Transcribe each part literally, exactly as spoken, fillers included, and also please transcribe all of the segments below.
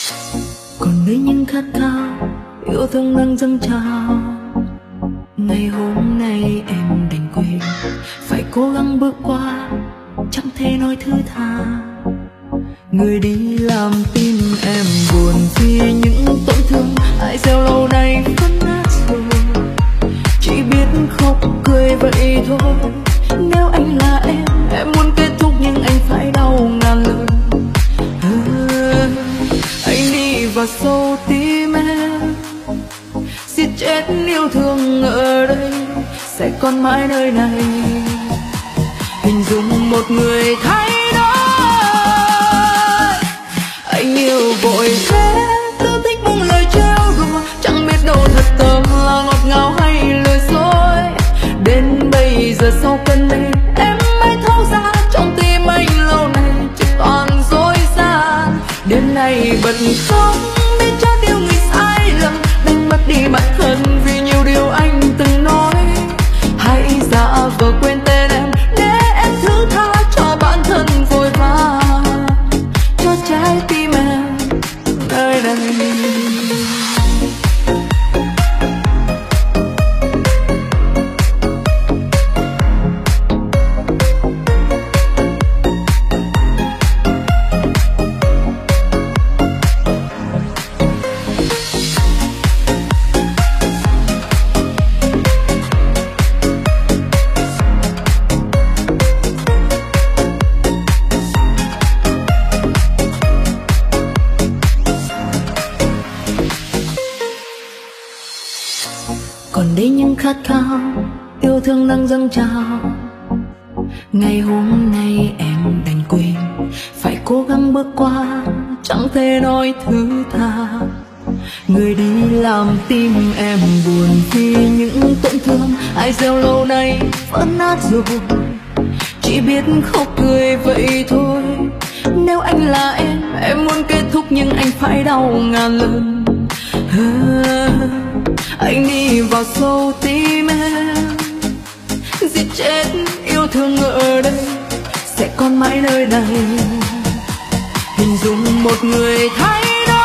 còn đây những khát khao yêu thương đang dâng trào. Ngày hôm nay em đành quên, phải cố gắng bước qua, chẳng thể nói thứ tha. Người đi làm tim em buồn vì những tổn thương ai gieo lâu nay vẫn nát rồi. Chỉ biết khóc cười vậy thôi. Nếu anh là em, em muốn kết thúc nhưng anh phải đau ngàn lần. À, anh đi vào sâu tim em, giết chết yêu thương ở đây sẽ còn mãi nơi này. Hình dung một người thay đổi, anh yêu vội thế, cứ thích buông lời trêu đùa, chẳng biết đâu thật tâm là ngọt ngào hay lời dối. Đến bây giờ sau cơn mê em mới thấu ra, trong tim anh lâu nay chỉ toàn dối gian. Đêm nay bật khóc biết cho điều người sai lầm, đánh mất đi bản thân vì nhiều điều anh từng nói. Hãy giả vờ quên tên em để em thứ tha cho bản thân vội vã, cho trái tim em nơi đây. Còn đây những khát khao yêu thương đang dâng trào. Ngày hôm nay em đành quên, phải cố gắng bước qua, chẳng thể nói thứ tha. Người đi làm tim em buồn vì những tổn thương ai gieo lâu nay vẫn nát rồi. Chỉ biết khóc cười vậy thôi. Nếu anh là em, em muốn kết thúc nhưng anh phải đau ngàn lần. À, anh đi vào sâu tim em, giết chết yêu thương ở đây sẽ còn mãi nơi này. Hình dung một người thay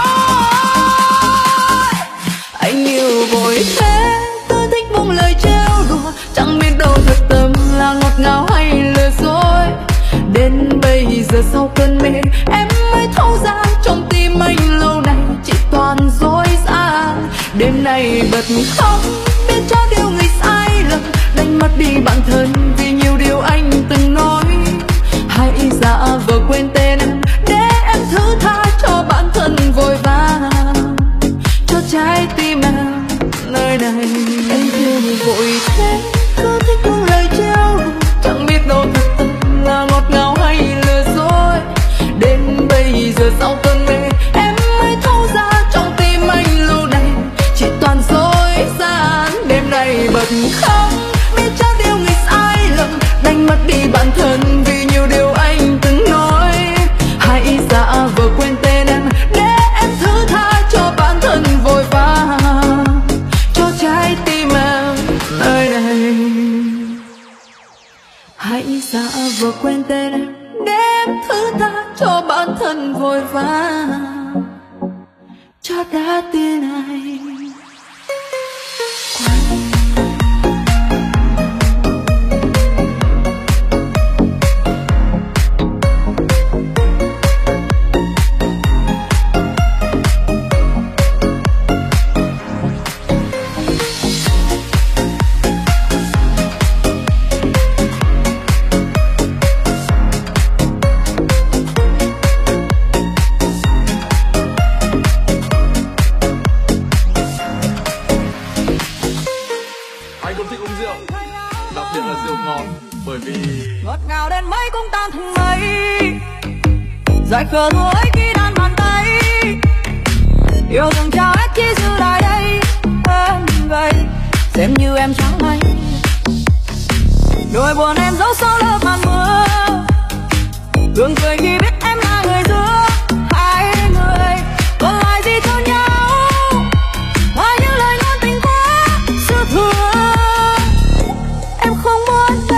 đổi, anh yêu vội thế, cứ thích buông lời trêu đùa, chẳng biết đâu thật tâm là ngọt ngào hay lời dối. Đến bây giờ sau cơn mê em mới thấu ra, trong tim anh lâu nay chỉ toàn dối gian. Đêm nay bật khóc biết cho điều người sai lầm, đánh mất đi bản thân vì nhiều điều anh từng nói. Hãy giả vờ quên tên em để em thứ tha cho bản thân vội vã, cho trái tim em nơi này. Em yêu vội thế, cứ thích buông lời trêu đùa, chẳng biết đâu thật tâm là ngọt ngào hay lừa dối. Đến bây giờ sau cơn mê em mới thấu ra, trong tim anh lâu nay chỉ toàn dối gian. Đêm nay bật khóc biết cho điều người sai lầm, đánh mất đi bản thân vì nhiều điều anh từng nói. Hãy giả vờ quên tên em để em thứ tha cho bản thân vội vã, cho trái tim em nơi này. Hãy giả vờ quên tên em để em thứ tha cho bản thân vội vã, cho trái tim này. Dài khờ thôi khi đan bàn tay, yêu thương trao hết chỉ giữ lại đây. Em vậy xem như em chẳng hay, nỗi buồn em giấu sau lớp màn mưa. Gương cười khi biết em là người giữa hai người, còn lại gì cho nhau ngoài những lời ngôn tình quá dư thừa. Em không muốn về.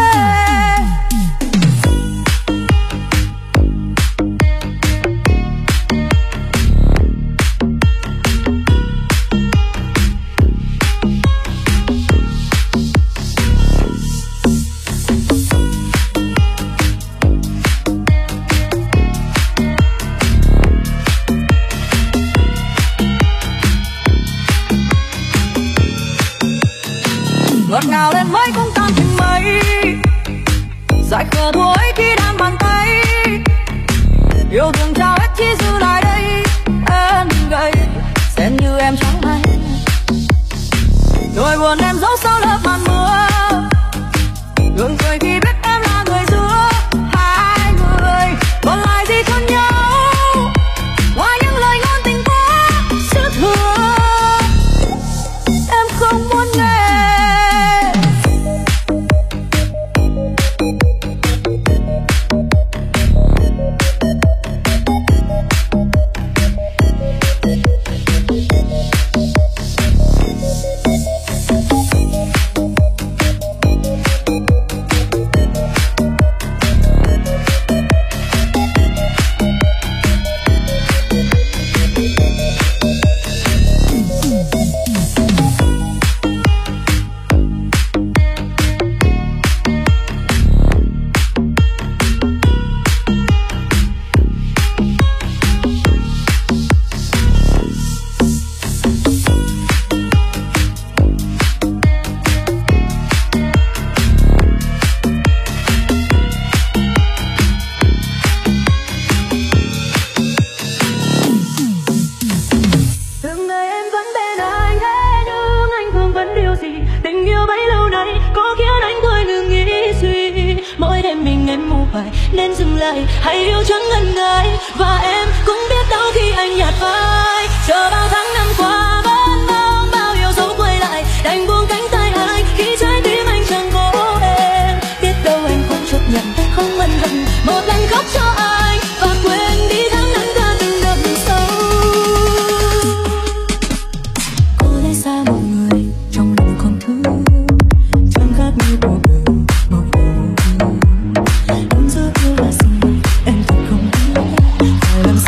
ngọt ngào đến mấy cũng tan thành mây. Dại khờ thôi khi đan bàn tay, yêu thương trao hết chỉ giữ lại đây. Em gầy xem như em chẳng hay, nỗi buồn em giấu sau lớp màn mưa. Gượng cười khi biết em là người giữa hai người, còn lại gì cho nhau ngoài những lời ngôn tình quá sức thừa. Em không muốn nghe. Nên dừng lại, hãy yêu chẳng ngần ngại. Và em cũng biết đau khi anh nhạt vai. Chờ bao tháng năm qua vẫn mong bao yêu dấu quay lại. Đành buông cánh tay ai khi trái tim anh chẳng có em. Biết đâu anh không chấp nhận, không ân hận một lần khóc cho anh và quên đi tháng năm ta từng đậm sâu. Có lẽ xa một người trong lòng còn thương, chẳng khác như cuộc đời mỗi lần. Em giữ yêu là gì em thật không biết, phải làm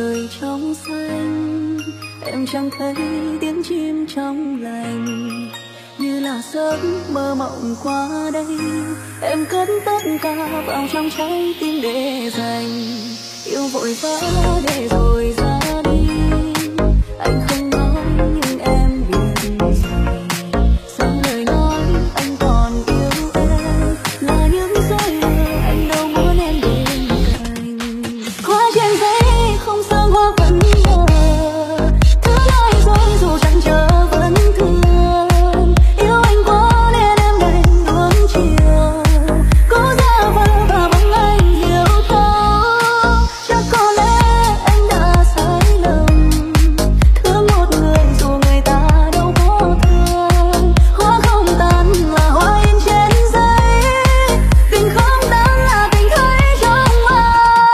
trời trong xanh, em chẳng thấy tiếng chim trong lành. Như là giấc mơ mộng qua đây, em cất tất cả vào trong trái tim để dành. Yêu vội vã để rồi ra đi, anh không nói nhưng em biết gì. Sau lời nói anh còn yêu em, là những dối lừa anh đâu muốn em bên cạnh. Hoa trên giấy không sương hoa vẫn nở, thứ nói dối dù chẳng chờ vẫn thương. Yêu anh quá nên em đành nuông chiều, cố giả vờ và mong anh hiểu thấu. Chắc có lẽ anh đã sai lầm, thương một người dù người ta đâu có thương. Hoa không tàn là hoa in trên giấy, tình không tàn là tình thấy trong mơ.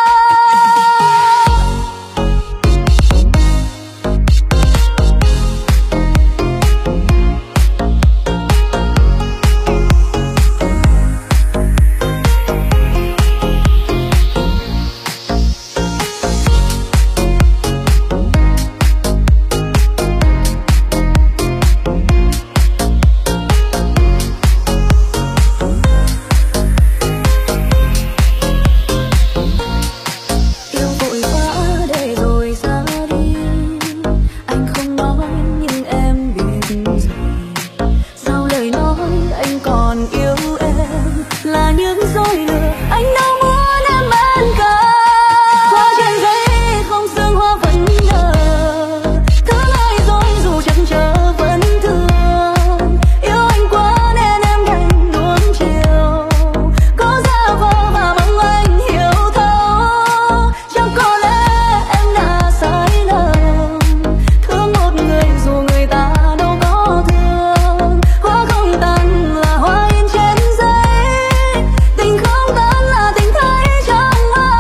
Yêu vội vã để rồi ra đi, anh không nói nhưng em biết gì. Sau lời nói anh còn yêu em, là những dối lừa anh đâu muốn em bên cạnh. Hoa trên giấy không sương hoa vẫn nở, thứ nói dối dù chẳng chờ vẫn thương. Yêu anh quá nên em đành nuông chiều, cố giả vờ và mong anh hiểu thấu. Chắc có lẽ em đã sai lầm, thương một người dù người ta đâu có thương. Hoa không tàn là hoa in trên giấy, tình không tàn là tình thấy trong mơ.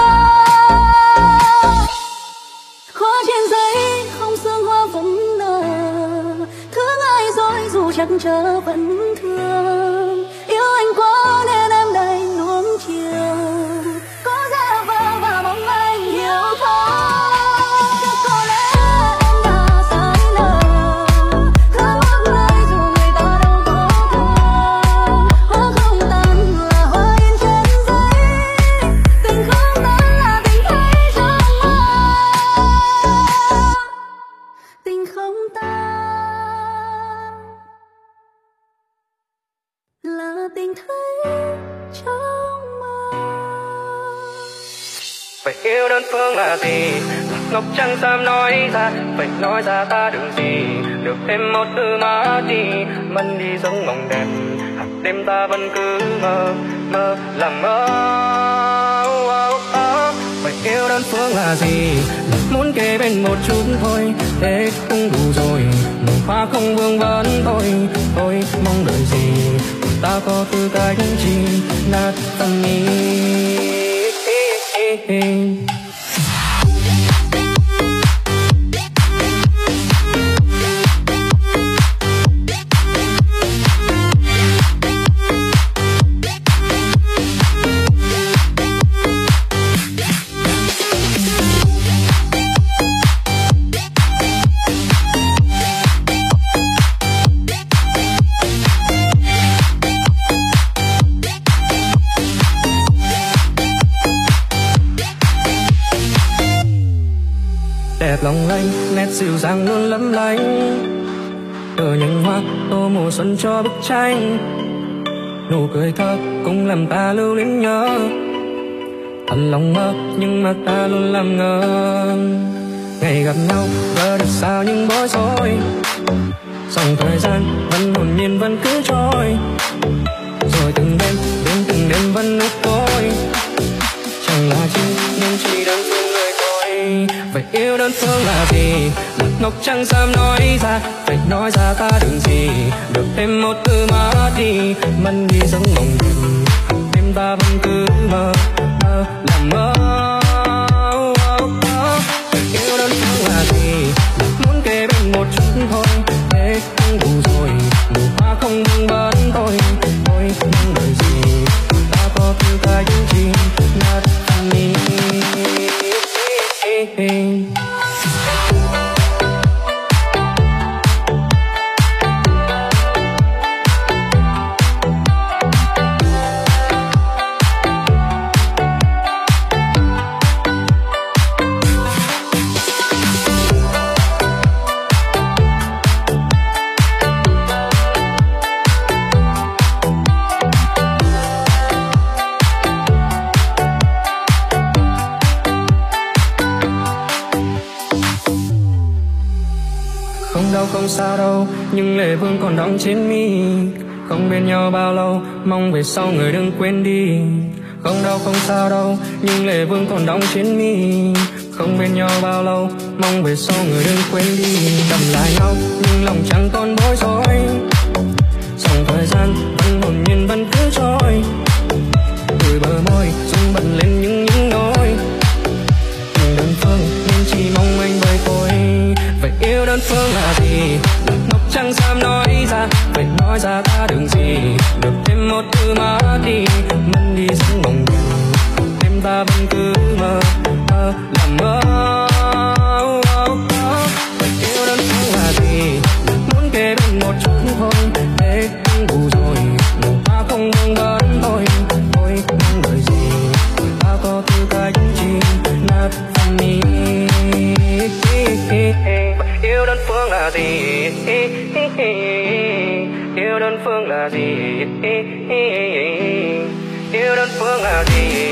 Hoa trên giấy không sương hoa vẫn nở, thương ai dối dù chẳng chờ vẫn thương. Yêu anh quá nên em đành nuông chiều, cố giả vờ và mong anh hiểu thấu. Chắc có lẽ em đã sai lầm, thương một người dù người ta đâu có thương. Hoa không tàn là hoa in trên giấy, tình không tàn là tình thấy trong mơ. Tình không tàn là tình thấy trong mơ. Phải yêu đơn phương là gì? Ngọc Trăng dám nói ra, phải nói ra ta đừng gì. Được thêm một từ má đi, mất đi giống mộng đẹp. Hạt đêm ta vẫn cứ mơ, mơ làm mơ. Phải yêu đơn phương là gì? Muốn kề bên một chút thôi, thế cũng đủ rồi. Mùa hoa không vương vấn thôi, tôi mong đợi gì? Ta có tư cách chi nát tâm ý. Đẹp lòng lanh, nét dịu dàng luôn lấp lánh. Từ nhành hoa tô mùa xuân cho bức tranh, nụ cười thơ cũng làm ta lưu luyến nhớ. Thật lòng mơ nhưng mà ta luôn làm ngơ. Ngày gặp nhau vỡ được sao những bối rối, dòng thời gian vẫn hồn nhiên vẫn cứ trôi. Rồi từng đêm đến từng đêm vẫn ước tối, chẳng là chi nhưng chỉ đơn phương người thôi. Vậy yêu đơn phương là gì? Mặt ngọc trăng dám nói ra, phải nói ra ta đừng gì. Được thêm một từ má đi, mất đi giống mộng đẹp. Đêm ta vẫn cứ mơ, mơ làm mơ. Vậy yêu đơn phương là gì? Muốn kề bên một chút thôi, thế cũng đủ rồi. Mùa hoa không vương vấn thôi, tôi mong đợi gì? Ta có tư cách chi nát tâm ý. Không đau không sao đâu, nhưng lệ vương còn đọng trên mi. Không bên nhau bao lâu, mong về sau người đừng quên đi. Không đau không sao đâu, nhưng lệ vương còn đọng trên mi. Không bên nhau bao lâu, mong về sau người đừng quên đi. Cầm lại nhau, nhưng lòng chẳng còn bối rối. Dòng thời gian vẫn hồn nhiên vẫn cứ trôi. Đôi bờ môi rung bật lên những những nỗi. Mình đơn phương nên chỉ mong anh với tôi. Vậy yêu đơn phương là gì? Ngọc chẳng dám nói ra. Vậy nói ra ta đừng gì. Được thêm một thứ mất đi. Mất đi giấc mộng đẹp. Đêm ta vẫn cứ mơ, mơ làm mơ. Vậy yêu đơn phương là gì? Muốn kề bên một chút thôi. Để cũng đủ rồi. Dù ta không vương vấn tôi. Tôi mong đợi gì? Ta có tư cách chi? Not for me. Yêu đơn phương là gì? Yêu đơn phương là gì? Yêu đơn phương là gì?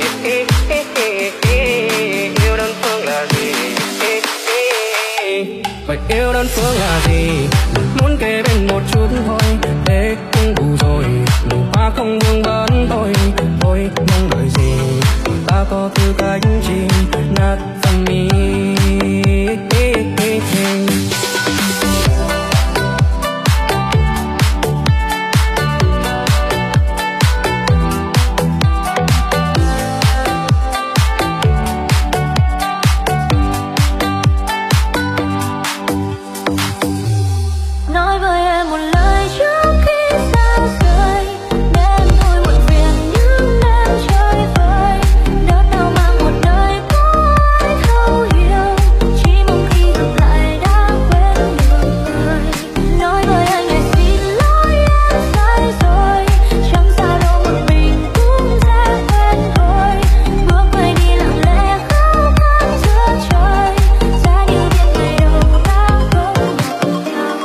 Yêu đơn phương là gì? Vậy yêu đơn phương là gì? Muốn kề bên một chút thôi. Thế cũng đủ rồi. Dù ta không vương vấn tôi. Tôi mong đợi gì? Ta có tư cách chi? Not for me. Nói với em một lời trước khi xa rời, để em thôi muộn phiền những đêm chơi vơi. Đớt đau mang một đời có ai thấu hiểu, chỉ mong khi gặp lại đã quên được người. Nói với anh ngày xin lỗi em sai rồi, chẳng sao đâu một mình cũng sẽ quên thôi. Bước quay đi lặng lẽ khao khát giữa trời, giá như biết ngày đầu ta không gặp nhau.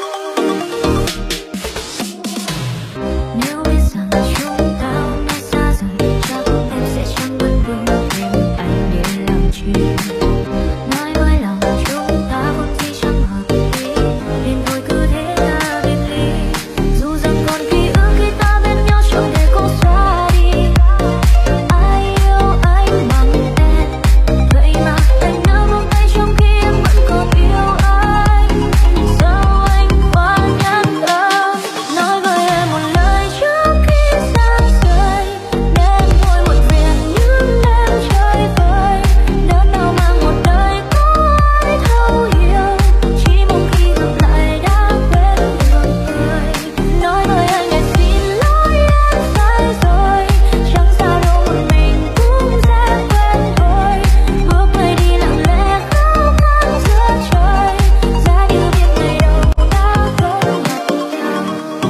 Nếu biết rằng chúng ta hôm nay xa rời, chắc em sẽ chẳng vẫn vương thêm anh để làm chi. Nói với lòng chúng ta vốn dĩ chẳng hợp ý, nên thôi cứ thế ta biệt ly. Dù rằng còn ký ức khi ta bên nhau chẳng thể cố xóa đi. Ai yêu anh bằng em, vậy mà anh nỡ buông tay trong khi em vẫn còn yêu anh. Sao anh quá nhát gan? Nói với em một lời trước khi xa rời, để em thôi muộn phiền những đêm chơi vơi. Đớt đau mang một đời có ai thấu hiểu, chỉ mong khi gặp lại đã quên được người. Nói với anh ngày xin lỗi em sai rồi, chẳng sao đâu một mình cũng sẽ quên thôi. Bước quay đi lặng lẽ khao khát giữa trời, giá như biết ngày đầu ta không gặp nhau.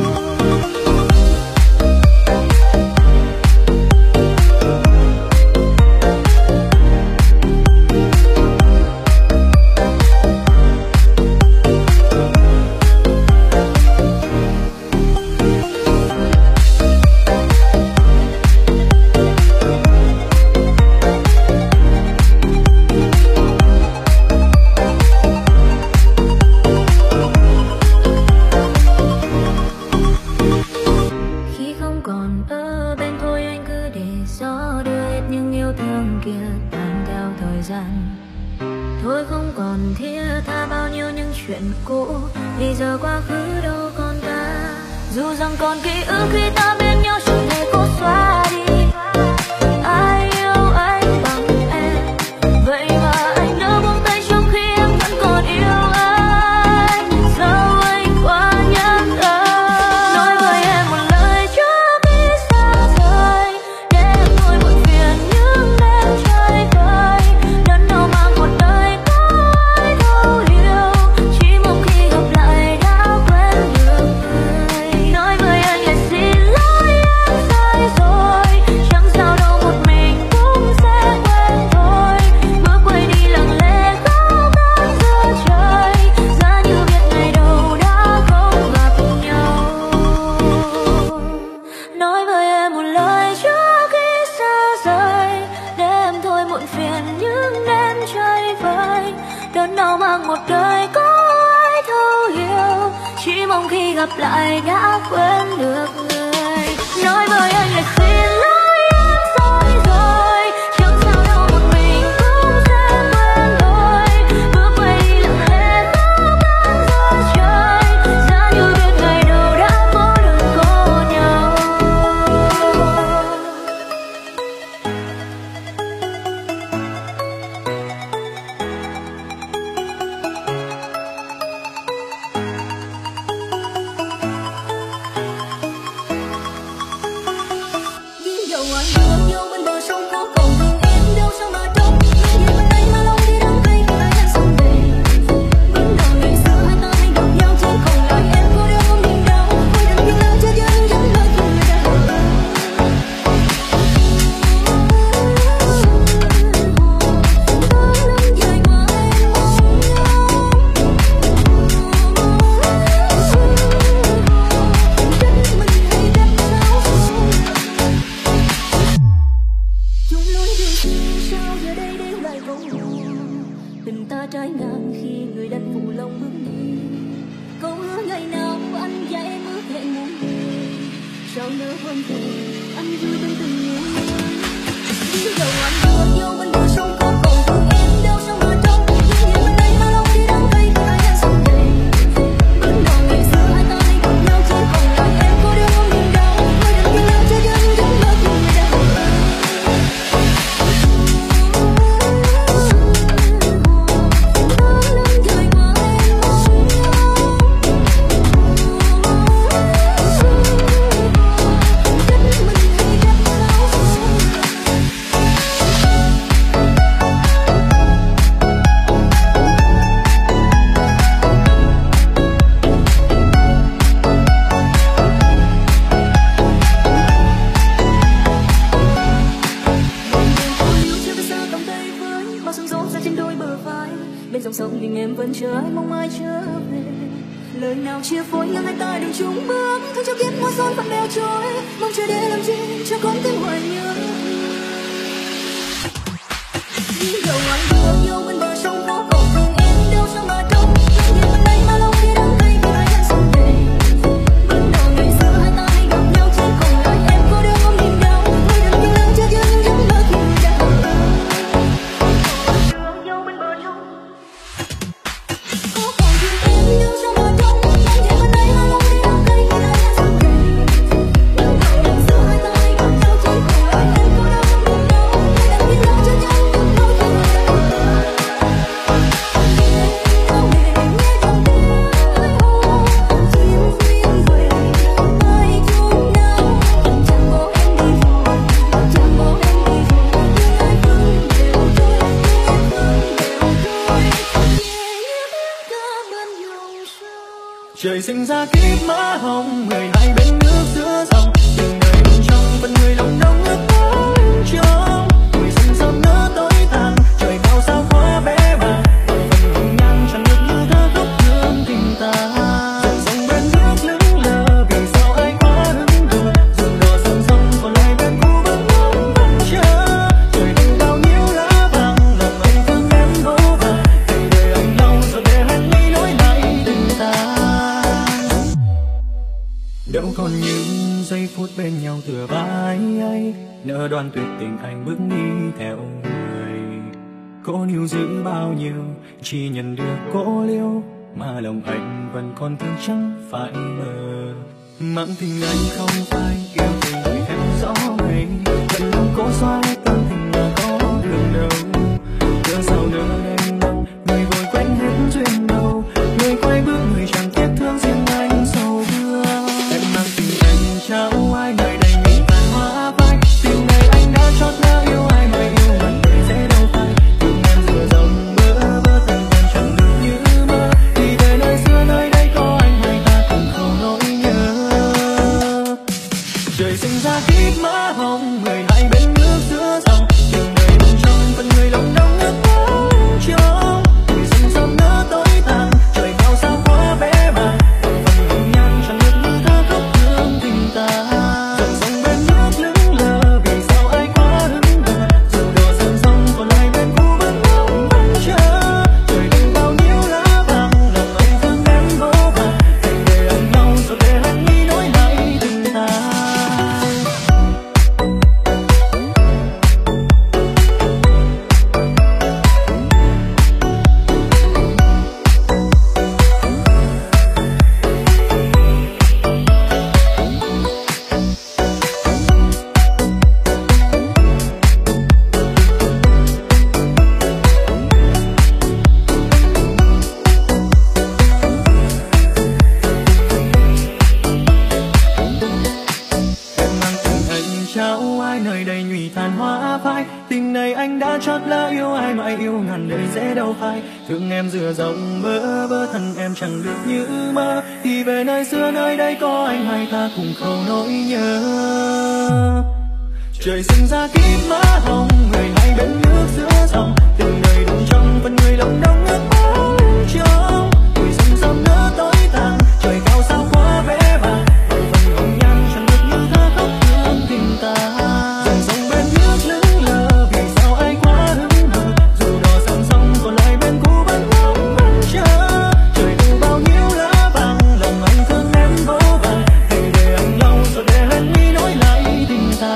Khi không còn ở bên thôi anh cứ để gió đưa hết những yêu thương kia tan theo thời gian. Thôi không còn thiết tha bao nhiêu những chuyện cũ, vì giờ quá khứ đâu còn ta. Dù rằng còn ký ức khi ta bên nhau chẳng thể cố xóa đi. Ai yêu anh bằng em, vậy mà anh nỡ buông tay trong khi em vẫn còn yêu anh. Sao anh quá nhát gan? Nói với em một lời trước khi xa rời, để em thôi muộn phiền những đêm chơi vơi. Đớt đau mang một đời có ai thấu hiểu, chỉ mong khi gặp lại đã quên được người. Nói với anh ngày xin lỗi em sai rồi, chẳng sao đâu một mình cũng sẽ quên thôi. Bước quay đi lặng lẽ khao khát giữa trời, giá như biết ngày đầu đã không gặp nhau. Nói với em một lời trước khi xa rời, để em thôi muộn phiền những đêm chơi vơi. Đớn đau mang một đời có ai thấu dấu hiệu, chỉ mong khi gặp lại đã quên được người. Nói với anh là xin lỗi em sai rồi, chẳng sao đâu một mình cũng sẽ quên lối. Bước quay đi lặng lẽ ngước lên giữa trời, giá như biết ngày đầu đã có đường có nhau. Duyên dầu anh đưa vô bên bờ sông có còn thương em đâu sao mà trông. Những gì bên đây mà lòng đi đắng cay khi ai đang sông về. Vẫn đầu ngày xưa hai ta hay gặp nhau chỉ còn lại em cô đơn không niềm đau. Ôi đừng biết lỡ cho dân vẫn nơi khi người đã hờ. Dài qua em mong nhau. Trách mình hay trách sao. Chung lối đường xưa sao giờ đây đến lại vòng buồn. Tình ta trái ngang khi người đành phụ lòng bước đi. Câu hứa ngày nào anh và em ước hẹn muôn người. Sao nỡ hôm về anh vui bên từng người. Duyên dầu anh đưa vô bên bờ sông có còn thương em đâu sao mà trông. Những gì bên đây mà lòng đi đắng cay khi ai đang sông về. Vẫn đầu ngày xưa hai ta hay gặp nhau chỉ còn lại em cô đơn không niềm đau. Ôi đừng biết lỡ cho dân vẫn nơi khi người đã hờ. Dài qua em mong nhau. Trách mình hay trách bên dòng sông nhưng em vẫn chờ ai mong ai trở về. Lời nào chia phối nhưng hai ta đường chung bước, thương cho kiếp hoa son vẫn đeo trôi. Mong chờ để làm chi cho con tim hoài nhớ. Duyên dầu anh đưa vô bên bờ sông có còn thương em đâu sao mà trông. Những gì bên đây mà lòng đi đắng cay khi ai đang sông về. Vẫn đầu ngày xưa hai ta hay gặp nhau chỉ còn lại em cô đơn không niềm đau. Ôi đừng biết lỡ cho dân vẫn nơi khi người đã hờ. Đưa vô bên bờ sông có còn thương em đâu sao mà trông. Những gì bên đây mà lòng đi đắng cay khi ai đang sông về. Vẫn đầu ngày xưa hai ta hay gặp nhau chỉ còn lại em cô đơn không niềm đau. Ôi đừng biết lỡ cho dân vẫn nơi khi người đã hờ. Nghe nghe trong tiếng ai hò chim phiên về mai chung nhau. Chẳng bỏ em đi rồi, chẳng bỏ em đi rồi. Nhưng ai vẫn đều trôi, nhưng em vẫn đều trôi. Nhẹ như tiếng ca bên dòng sông. Trời sinh ra kiếp má hồng, người hai bên nước giữa dòng. Từng đời bên trong vẫn người lòng nóng ước muốn trong. Tuổi xuân sớm nỡ tối tàn, trời cao sao quá bé bàng. Còn phần hồng nhan chẳng được như thơ khóc thương tình ta. Dòng sông bên nước lững lờ, vì sao ai quá hững hờ. Dòng đò sông sông còn lại bên cũ vẫn ngóng vẫn chờ. Trời đêm bao nhiêu lá vàng, lòng anh thương em vô vàng. Đời đời anh lâu rồi để hẹn mi nối lại tình ta. Đâu còn những giây phút bên nhau tựa vai ấy, nỡ đoan tuyệt tình anh bước đi theo người. Cố níu giữ bao nhiêu, chỉ nhận được cô liêu, mà lòng anh vẫn còn thương chẳng phải mơ. Mang tình anh không phải yêu tình người em rõ ngày, vẫn lòng cố xóa tâm tình mà có đường đâu. Cớ sao nỡ đêm đông, người vội quên hết duyên đâu. Người quay bước người chẳng tiếc thương riêng anh sầu thương. Em mang tình anh trao ai đời đầy những tàn hoa phai. Tình này anh đã chót lỡ yêu ai mà yêu mình đời sẽ đâu phai. Tình em giữa dòng bơ vơ tình em chẳng được như mơ. Vì đời nơi xưa nơi đây có anh hai ta cùng không nỗi nhớ. Trời sinh ra kiếp má hồng, người hai bên nước giữa dòng. Từng đời bên trong vẫn người ai yêu ngàn đời dễ đâu phai. Thương em giữa dòng mơ bơ thân em chẳng được như mơ. Thì về nơi xưa nơi đây có anh hai ta cùng khâu nỗi nhớ. Trời sinh ra kiếp má hồng, người hai bên nước giữa dòng. Từng đời đụng trong phần người lòng đông ước bóng trong. Tuổi xuân sớm nỡ tối tàn, trời cao sao quá vẻ vàng. Phần hồng nhan chẳng được như thơ khóc thương tình ta. Dòng sông bên nước lững lờ, vì sao ai quá hững hờ. Dù đò sang sông còn lại bên cũ vẫn ngóng vẫn chờ. Trời thu bao nhiêu lá vàng, lòng anh thương em vô vàng. Hãy để anh lau rồi để hết mi nối lại tình ta.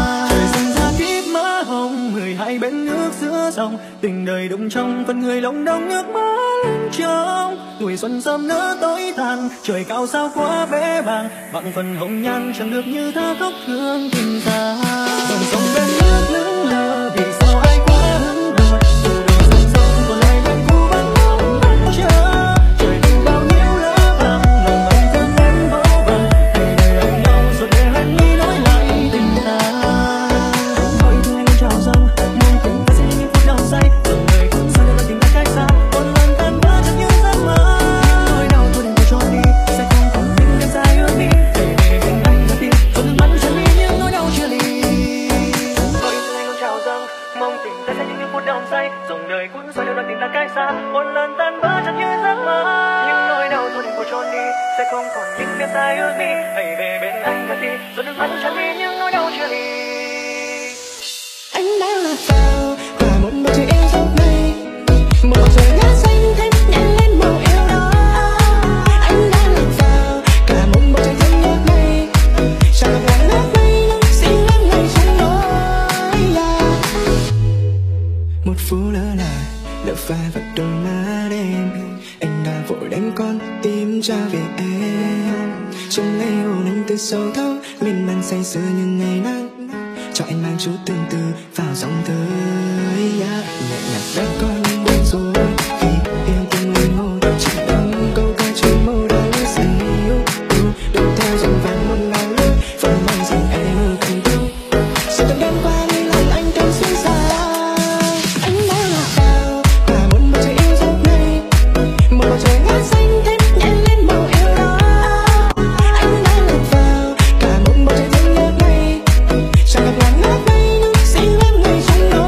Hai bên nước giữa dòng, tình đời đụng trong phần người lòng đông nước mắt trong. Tuổi xuân sớm nỡ tối tàn, trời cao sao quá vẻ vàng. Vạn phần hồng nhan chẳng được như thơ khóc thương tình ta. Dòng sông bên nước lững lờ, vì sao ai quá hững hờ. Dù đò sang sông còn lại bên cũ vẫn ngóng vẫn chờ. Trời thu bao nhiêu lá vàng, lòng anh thương em vô vàng. Hãy để anh lau rồi để hết mi nối lại tình ta. Mỗi thương anh trào dâng say từng người cũng sao nên tình ta cách xa. Một lần tan vỡ trong những giấc mơ. Những nỗi đau thôi đành cho trôi đi, sẽ không còn những đêm dài ước đi. Để về bên anh ra tim, cho nước mắt chân mi những nỗi đau chia ly. Mỗi thương anh luôn trào dâng, mong tình ta sẽ những những phút đau say. Dòng đời cũng sao nên tình ta cách xa. Một lần tan vỡ trong những giấc mơ. Những nỗi đau thôi đành cho trôi đi, sẽ không còn những đêm dài ước đi. Hãy về bên anh ra tim, cho nước mắt chân mi những nỗi đau chia ly. Anh đang lạc vào một bầu trời yêu dấu này, một bầu trời ngát xanh thêm nhẹ lên màu yêu đó. Anh đang lạc vào cả một bầu trời thương nhớ này, chẳng gặp ngàn lớp mây nhưng xin lắng ngày trong nỗi. Một phút lỡ là lỡ pha vào đôi má đêm, anh đã vội đánh con tim trả về em. Trong ngày hồn anh từ sâu thẳm miên man say sưa như ngày nắng, cho anh mang chút tương tư vào dòng thơ. Nhẹ nhàng đã có những buồn rồi, vì yêu từng linh hồn chỉ bằng câu ca trên môi đó say yêu. Đuổi theo dòng vàng một ngàn lướt, phần mai rằng em ở cùng tôi. Sự từng đêm qua đi làm anh thêm xuyên xa. Anh đã lạc vào cả một bầu trời yêu dấu này, một bầu trời ngát xanh thêm nhẹ lên màu yêu đó. Anh đã lạc vào cả một bầu trời thương nhớ này, chẳng gặp ngàn lớp mây nhưng xin lắng ngày trong nỗi.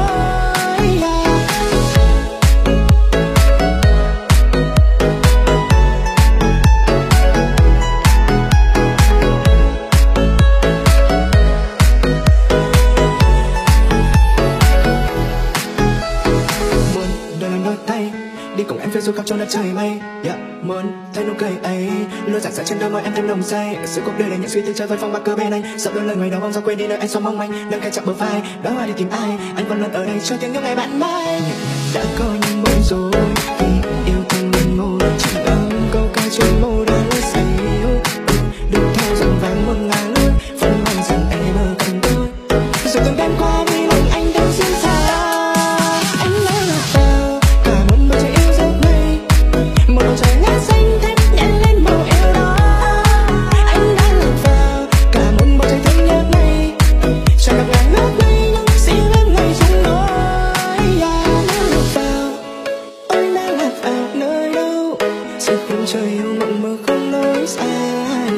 Đi cùng em phiêu du khắp trong đất trời mây, yeah. Muốn thấy nụ cười ấy luôn rạng rỡ trên đôi môi em thêm nồng say. Sự cuộc đời là những suy tư chơi vơi phong bạc cơ bên anh, sợ đôi lời người đau bóng ra quên đi nơi anh sống mong manh. Nâng cài chạm bờ vai đó hoa đi tìm ai, anh vẫn luôn ở đây cho tiếng những ngày bạn mai. Đã có những buồn rồi vì yêu thương linh hồn chỉ bằng câu ca trên môi đó say yêu. Đuổi theo dòng vàng một ngàn lướt, vẫn mong rằng em ở cùng tôi. Rồi từng đêm qua đi lòng anh đang xuyên xa. Anh đã lạc vào cả một bầu trời yêu dấu này, một bầu trời ngát xanh thêm nhẹ lên màu yêu đó. Anh đã lạc vào cả một bầu trời thương nhớ này, chẳng gặp ngàn lớp mây nhưng xin lắng ngày trong nỗi. Đang lạc vào, ôi đang lạc vào nơi đâu, sự khung trời yêu mộng mơ không lối sai.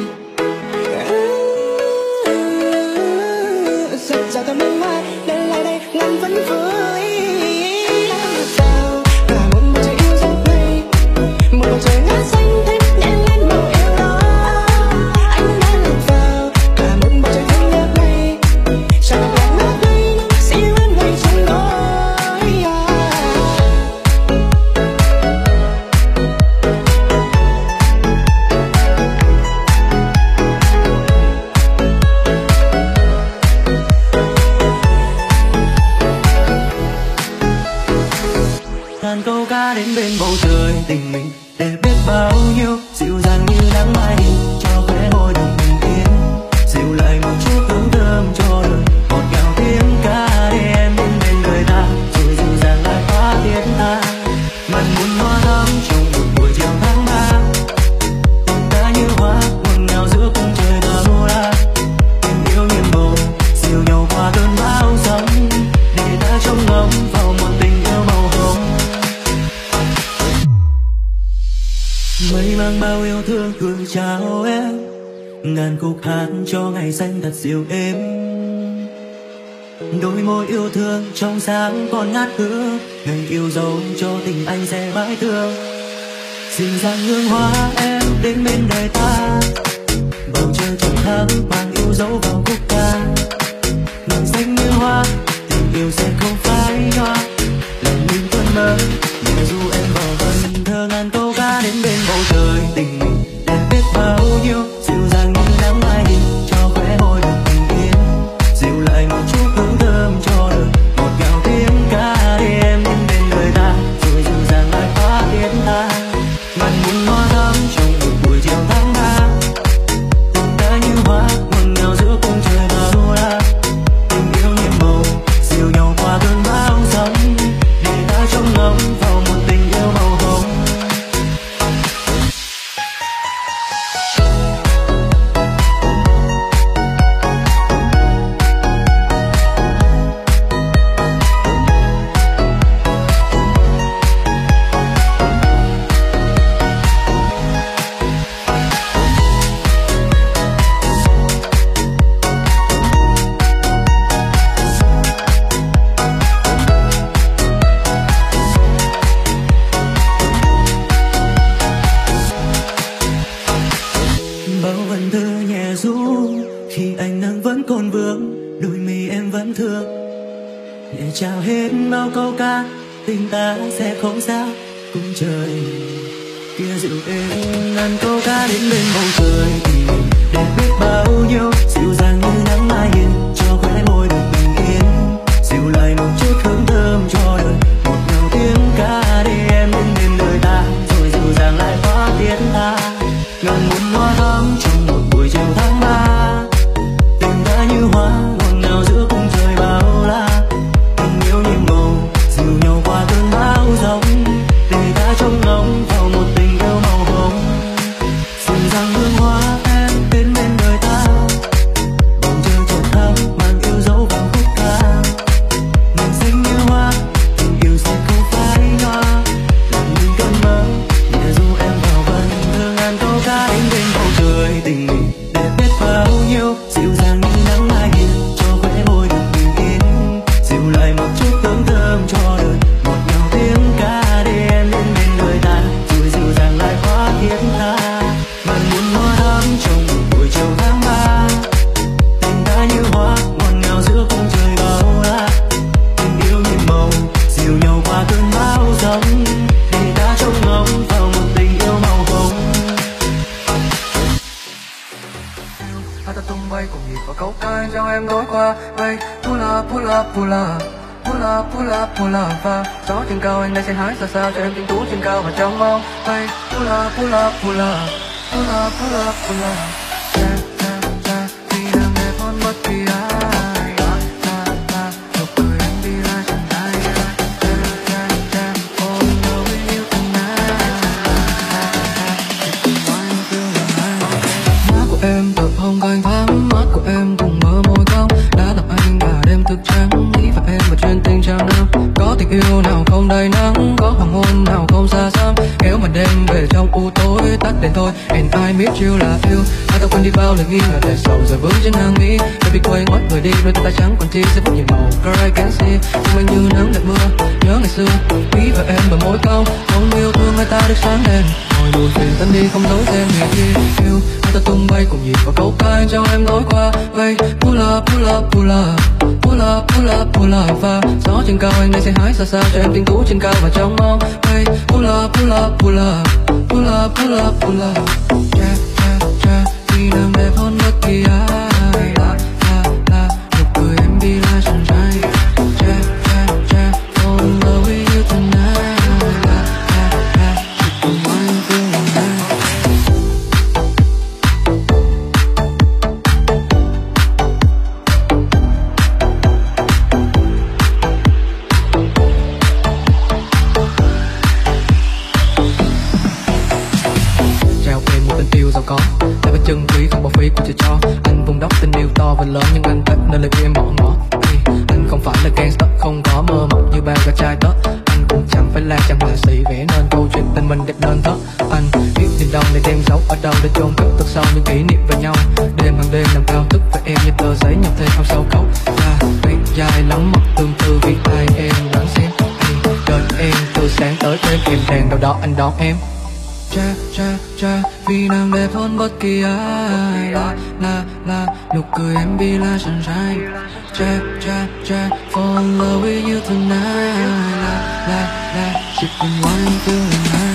Giật ra tầm bên ngoài đến lại đây ngàn vẫn vui. Đang lạc vào cả một bầu trời yêu dấu này, một bầu trời ngát xanh thêm nhẹ lên màu yêu đó. Anh đã lạc vào cả một bầu trời thương nhớ này, chẳng gặp ngàn lớp mây nhưng xin lắng ngày trong nỗi. Ngàn câu ca đến bên bầu trời tình mình để biết bao nhiêu, dịu dàng như nắng mai đi cho khóe môi đồng bình yên, dịu lại một chút hương thơm cho đời, ngọt ngào tiếng ca để em đến bên người ta, rồi dịu dàng lại hóa tiếng ta. Màn buồn hoa thắm trong một buổi chiều tháng ba, tình ta như hoa ngọt ngào giữa khung trời tà mô la. Tình yêu nhiên bầu dìu nhau qua cơn bão giông, để ta trông ngóng vào một tình yêu màu hồng. Mây mang bao yêu thương gửi chào em, ngàn khúc hát cho ngày xanh thật dịu êm. Đôi môi yêu thương trong sáng còn ngát hương, ngày yêu dấu cho tình anh sẽ mãi thương. Dịu dàng hương hoa em đến bên đời ta, bầu trời trong tháng mang yêu dấu vào khúc ca. Ngàn xanh như hoa, tình yêu sẽ không phai nhòa, lòng mình tuôn mơ để dù em vào vần thơ ngàn câu ca đến bên bầu trời. Tình mình đẹp biết bao nhiêu, dịu dàng như nắng mai nhìn cho khóe môi được bình yên, dịu lại một chút hương thơm cho đời ngọt ngào tiếng ca để em đến bên đời ta, rồi dịu dàng lại hóa tiếng ta. Ngàn muôn hoa thắm trong một buổi chiều tháng ba, tình ta như hoa ngọt ngào giữa cung trời bao la. Tình yêu nhiệm màu dìu nhau qua cơn bão giông, để ta trông ngóng vào một tình yêu màu hồng. Bao vần thơ nhẹ ru khi ánh nắng vẫn còn vương, đôi mi em vẫn thương. Nhẹ chào hết bao câu ca, tình ta sẽ không xa cùng trời kia dịu êm. Ngàn câu ca đến bên bầu trời, tình mình đẹp biết bao nhiêu, dịu dàng như nắng mai hiền cho khóe môi được bình yên, dịu lại một chút hương thơm cho đời một ngào tiếng ca để em đến bên đời ta, rồi dịu dàng lại hóa tiếng ta. Ngàn muôn hoa thắm trong một buổi chiều tháng ba, tình ta như hoa ngọt ngào giữa cung trời bao la. Tình yêu nhiệm màu dìu nhau qua cơn bão giông, để ta trông ngóng vào một tình yêu màu hồng. Dịu dàng hương hoa em đến bên đời ta, bầu trời trong tháng mang yêu dấu vào khúc ca. Ngàn xanh như hoa, tình yêu sẽ không phai nhòa, làm mình cơn mơ nhẹ dù em vào vần thơ ngàn câu ca đến bên bầu trời. Tình mình đẹp biết bao nhiêu, dịu dàng như nắng mai hiền cho khóe môi được bình yên, dịu lại một chút hương thơm cho đời ngọt ngào tiếng ca để em đến bên đời ta, rồi dịu dàng lại hóa tiếng ta. Ngàn muôn hoa thắm trong một buổi chiều tháng ba, tình ta như hoa ngọt ngào giữa cung trời bao la. Tình yêu nhiệm màu dìu nhau qua cơn bão giông, để ta trông ngóng vào một tình yêu màu hồng. Hát ta tung bay cùng nhịp và câu ca cho em lối qua. Bay pull up pull up pull up pull up pull up pull up và gió trên cao anh đây sẽ hái xa xa cho em tiếng tú trên cao và trong mong. Bay pull up pull up pull up pull up pull up pull up cha cha cha vì đang đẹp hơn bất kỳ ai. La la la nụ cười anh đi ra chẳng ai. Cha cha cha fall in love with you tonight. Chỉ cùng nói yêu thương là ai. Má của em tập hồng cành thắm, mắt của em cùng mơ môi cong đã tập anh cả đêm thức trắng nghĩ về em và chuyện tình trao năm. Có tình yêu nào không đầy nắng, có hoàng hôn nào không xa xăm, kéo màn đêm về trong u tối tắt đèn thôi. And I miss you là yêu, hai ta quên đi bao lời nghi ngờ để sầu rồi vướng trên hàng mi. Baby quay ngoắt người đi, đôi tay trắng còn chi sẽ vẫn nhìn màu girl I can see. Nhưng anh như nắng đẹp mưa, nhớ ngày xưa nghĩ về em bởi môi cong, không yêu thương hai ta được sáng đèn. Ngồi buồn phiền tan đi không dối thêm vì chi yêu. Hai ta tung bay cùng nhịp và câu ca cho em lối qua. Bay pull up pull up pull up pull up pull up pull up và gió trên cao anh đây sẽ hái xa xa cho em tiếng tú trên cao và trong mong. Bay pull up pull up pull up pull up pull up pull up cha cha cha vì nàng đẹp hơn bất kỳ ai. La la la nụ cười em đi ra chẳng trai. Cha cha cha fall in love with you tonight. La la la chỉ cùng anh thương lòng ta. Giàu có tay bên chân quý không bỏ phí của trời cho anh vùng đốc tình yêu to và lớn nhưng anh thích nên lời em bỏ ngỏ. Hey, anh không phải là gangster không có mơ mộng như bao gà trai tớ, anh Chẳng phải là chẳng họa sĩ vẽ nên câu chuyện tình mình đẹp nên thất anh. Biết tìm đâu để đem dấu ở đâu để chôn cất thật sâu những kỷ niệm về nhau. Đêm hàng đêm nằm thao thức về em như tờ giấy nhập thêm không sâu cấu. À, viết dài lắm mất tương tư viết ai em đoán xem. Đợi em từ sáng tới đêm kèm đèn đâu đó anh đón em. Cha cha cha vì nàng đẹp hơn bất kỳ ai. La la la nụ cười em be like sunshine. Cha cha cha fall in love with you tonight. La la la chỉ cần one two and